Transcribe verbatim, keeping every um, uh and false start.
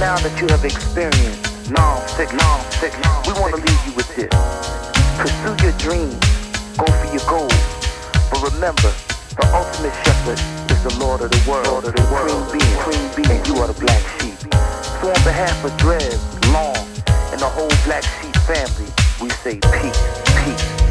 now that you have experienced non-sick, non-sick, we want to leave you with this. Pursue your dreams, go for your goals. But remember, the ultimate shepherd is the Lord of the world, Lord of the world, cream being, cream being, and you are the black sheep. So on behalf of Dread, Long, and the whole Black Sheep family, we say peace, peace.